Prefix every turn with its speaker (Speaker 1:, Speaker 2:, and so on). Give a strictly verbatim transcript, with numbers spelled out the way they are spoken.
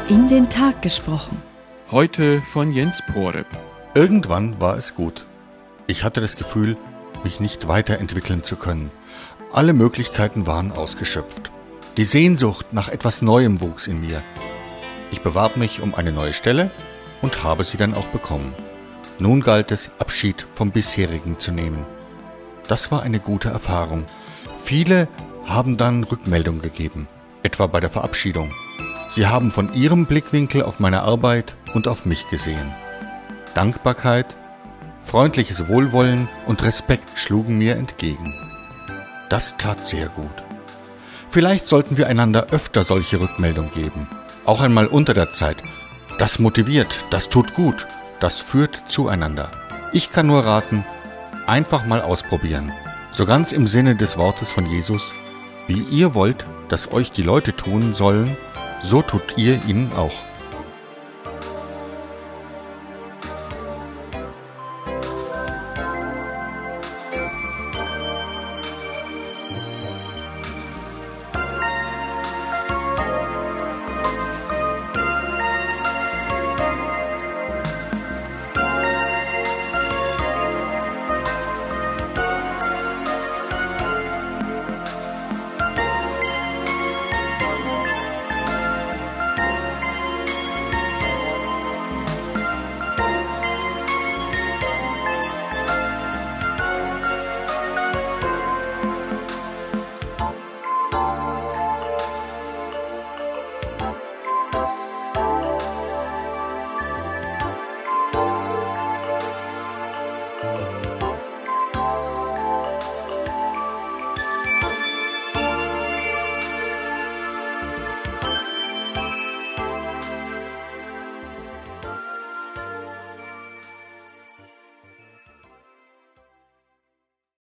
Speaker 1: In den Tag gesprochen.
Speaker 2: Heute von Jens Poreb.
Speaker 3: Irgendwann war es gut. Ich hatte das Gefühl, mich nicht weiterentwickeln zu können. Alle Möglichkeiten waren ausgeschöpft. Die Sehnsucht nach etwas Neuem wuchs in mir. Ich bewarb mich um eine neue Stelle und habe sie dann auch bekommen. Nun galt es, Abschied vom bisherigen zu nehmen. Das war eine gute Erfahrung. Viele haben dann Rückmeldung gegeben, etwa bei der Verabschiedung. Sie haben von ihrem Blickwinkel auf meine Arbeit und auf mich gesehen. Dankbarkeit, freundliches Wohlwollen und Respekt schlugen mir entgegen. Das tat sehr gut. Vielleicht sollten wir einander öfter solche Rückmeldung geben, auch einmal unter der Zeit. Das motiviert, das tut gut, das führt zueinander. Ich kann nur raten, einfach mal ausprobieren. So ganz im Sinne des Wortes von Jesus: Wie ihr wollt, dass euch die Leute tun sollen, so tut ihr ihnen auch.